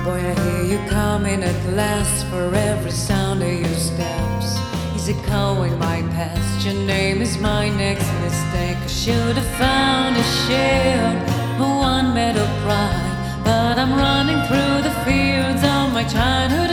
Boy, I hear you coming at last for every sound of your steps. Is it calling my past? Your name is my next mistake. I should have found a shield, one meadow pride, but I'm running through the fields of my childhood.